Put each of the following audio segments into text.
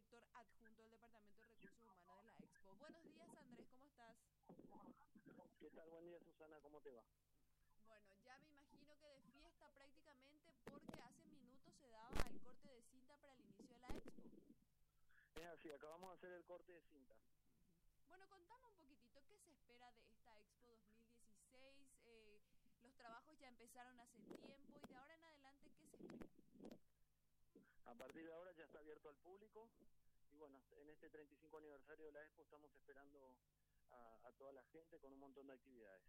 director adjunto del Departamento de Recursos Humanos de la Expo. Buenos días, Andrés, ¿cómo estás? ¿Qué tal? Buen día, Susana, ¿cómo te va? Bueno, ya me imagino que de fiesta prácticamente porque hace minutos se daba el corte de cinta para el inicio de la Expo. Es así, acabamos de hacer el corte de cinta. Ujú. Bueno, contame un poquitito qué se espera de esta Expo 2016. Los trabajos ya empezaron hace tiempo y de ahora en adelante, ¿qué se espera? A partir de ahora ya está abierto al público y bueno, en este 35 aniversario de la Expo estamos esperando a toda la gente con un montón de actividades.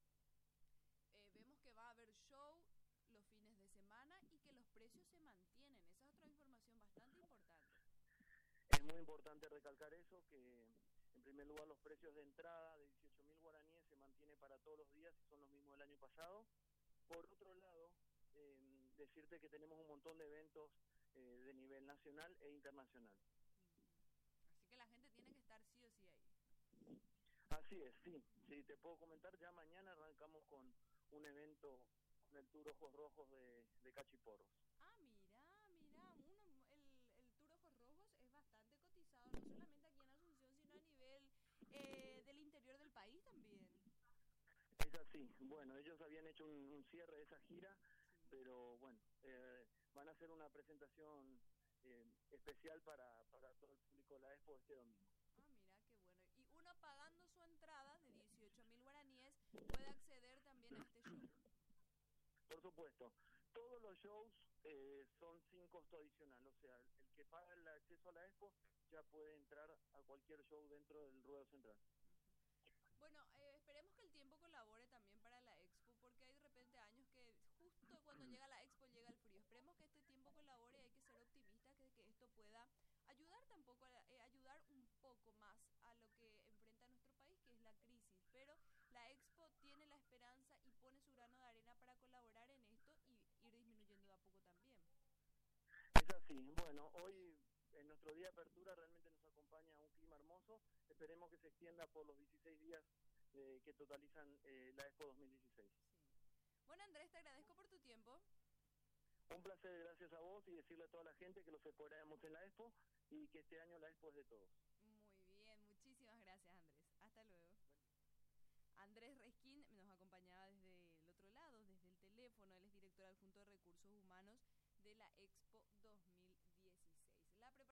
Vemos que va a haber show los fines de semana y que los precios se mantienen. Esa es otra información bastante importante. Es muy importante recalcar eso, que en primer lugar los precios de entrada de 18.000 guaraníes se mantiene para todos los días y son los mismos del año pasado. Por otro lado, decirte que tenemos un montón de eventos de nivel nacional e internacional. Ujú. Así que la gente tiene que estar sí o sí ahí. Así es, sí. Sí, te puedo comentar, ya mañana arrancamos con un evento con el Tour Ojos Rojos de Cachiporros. Ah, mira, el Tour Ojos Rojos es bastante cotizado, no solamente aquí en Asunción, sino a nivel del interior del país también. Es así, bueno, ellos habían hecho un cierre de esa gira, Sí. pero bueno, van a hacer una presentación especial para todo el público de la Expo este domingo. Ah, mira, qué bueno. Y uno pagando su entrada de 18.000 guaraníes puede acceder también a este show. Por supuesto, todos los shows son sin costo adicional, o sea, el que paga el acceso a la Expo ya puede entrar a cualquier show dentro del ruedo central. Ujú. Bueno, esperemos que el tiempo colabore también para la expo, porque hay de repente años que justo cuando llega la expo llega el frío. Esperemos que este tiempo colabore y hay que ser optimistas que esto pueda ayudar tampoco, ayudar un poco más a lo que enfrenta nuestro país, que es la crisis. Pero la expo tiene la esperanza y pone su grano de arena para colaborar en esto y ir disminuyendo de a poco también. Es así, bueno, hoy en nuestro día de apertura realmente nos acompaña un clima hermoso, esperemos que se extienda por los 16 días que totalizan la Expo 2016. Sí. Bueno, Andrés, te agradezco por tu tiempo. Un placer, gracias a vos y decirle a toda la gente que los esperamos en la Expo y que este año la Expo es de todos. Muy bien, muchísimas gracias, Andrés. Hasta luego. Andrés Resquín nos acompañaba desde el otro lado, desde el teléfono. Él es director adjunto de Recursos Humanos de la Expo 2010.